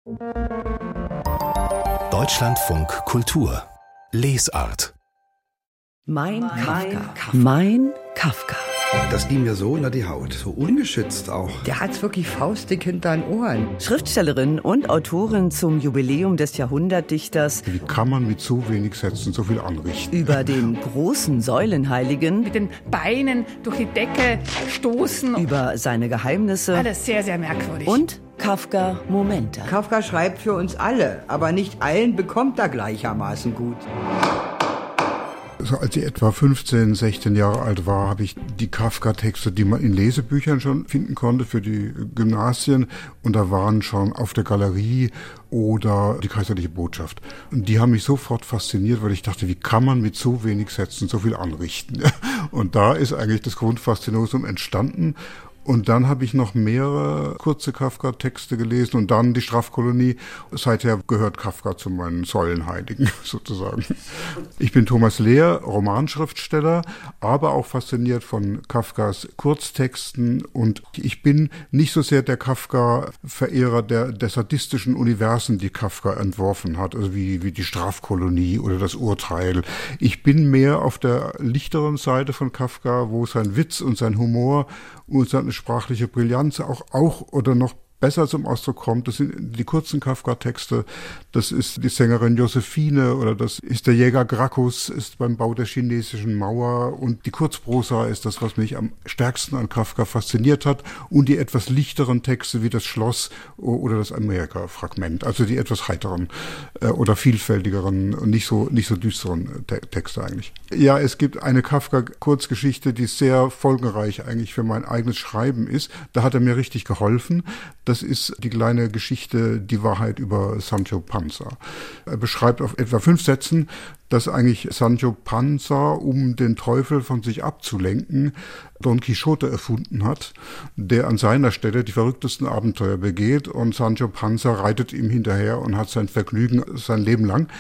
Deutschlandfunk Kultur Lesart. Mein Kafka. Mein Kafka. Das ging mir so unter die Haut, so ungeschützt auch. Der hat's wirklich faustdick hinter den Ohren. Schriftstellerin und Autorin zum Jubiläum des Jahrhundertdichters. Wie kann man mit so wenig Sätzen so viel anrichten? Über den großen Säulenheiligen. Mit den Beinen durch die Decke stoßen. Über seine Geheimnisse. Alles sehr, sehr merkwürdig. Und Kafka-Momente. Kafka schreibt für uns alle, aber nicht allen bekommt er gleichermaßen gut. Also als ich etwa 15, 16 Jahre alt war, habe ich die Kafka-Texte, die man in Lesebüchern schon finden konnte für die Gymnasien, und da waren schon Auf der Galerie oder Die Kaiserliche Botschaft. Und die haben mich sofort fasziniert, weil ich dachte, wie kann man mit so wenig Sätzen so viel anrichten? Und da ist eigentlich das Grundfaszinosum entstanden. Und dann habe ich noch mehrere kurze Kafka-Texte gelesen und dann die Strafkolonie. Seither gehört Kafka zu meinen Säulenheiligen sozusagen. Ich bin Thomas Lehr, Romanschriftsteller, aber auch fasziniert von Kafkas Kurztexten. Und ich bin nicht so sehr der Kafka-Verehrer der sadistischen Universen, die Kafka entworfen hat, also wie die Strafkolonie oder das Urteil. Ich bin mehr auf der lichteren Seite von Kafka, wo sein Witz und sein Humor und seine sprachliche Brillanz auch oder noch besser zum Ausdruck kommt. Das sind die kurzen Kafka-Texte, das ist die Sängerin Josephine oder das ist der Jäger Gracchus, ist beim Bau der chinesischen Mauer, und die Kurzprosa ist das, was mich am stärksten an Kafka fasziniert hat, und die etwas lichteren Texte wie das Schloss oder das Amerika-Fragment, also die etwas heiteren oder vielfältigeren und nicht so düsteren Texte eigentlich. Ja, es gibt eine Kafka-Kurzgeschichte, die sehr folgenreich eigentlich für mein eigenes Schreiben ist. Da hat er mir richtig geholfen. Das ist die kleine Geschichte Die Wahrheit über Sancho Panza. Er beschreibt auf etwa 5 Sätzen, dass eigentlich Sancho Panza, um den Teufel von sich abzulenken, Don Quixote erfunden hat, der an seiner Stelle die verrücktesten Abenteuer begeht, und Sancho Panza reitet ihm hinterher und hat sein Vergnügen sein Leben lang.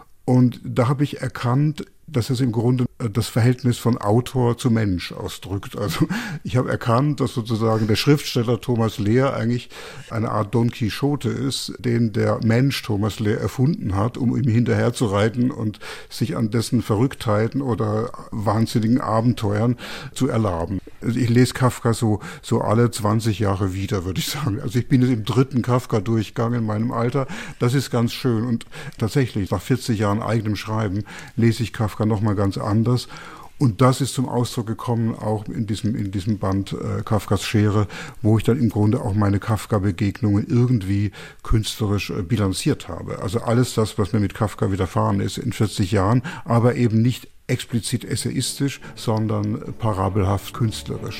Und da habe ich erkannt, dass es im Grunde das Verhältnis von Autor zu Mensch ausdrückt. Also ich habe erkannt, dass sozusagen der Schriftsteller Thomas Lehr eigentlich eine Art Don Quixote ist, den der Mensch Thomas Lehr erfunden hat, um ihm hinterher zu reiten und sich an dessen Verrücktheiten oder wahnsinnigen Abenteuern zu erlaben. Also ich lese Kafka so alle 20 Jahre wieder, würde ich sagen. Also ich bin jetzt im 3. Kafka-Durchgang in meinem Alter. Das ist ganz schön. Und tatsächlich, nach 40 Jahren eigenem Schreiben, lese ich Kafka noch mal ganz anders. Und das ist zum Ausdruck gekommen auch in diesem Band Kafkas Schere, wo ich dann im Grunde auch meine Kafka-Begegnungen irgendwie künstlerisch bilanziert habe. Also alles das, was mir mit Kafka widerfahren ist in 40 Jahren, aber eben nicht explizit essayistisch, sondern parabelhaft künstlerisch.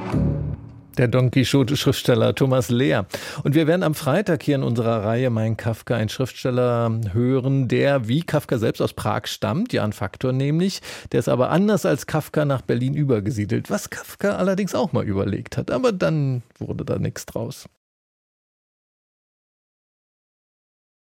Der Don Quixote-Schriftsteller Thomas Lehr. Und wir werden am Freitag hier in unserer Reihe Mein Kafka einen Schriftsteller hören, der wie Kafka selbst aus Prag stammt, Jan Faktor nämlich. Der ist aber anders als Kafka nach Berlin übergesiedelt, was Kafka allerdings auch mal überlegt hat. Aber dann wurde da nichts draus.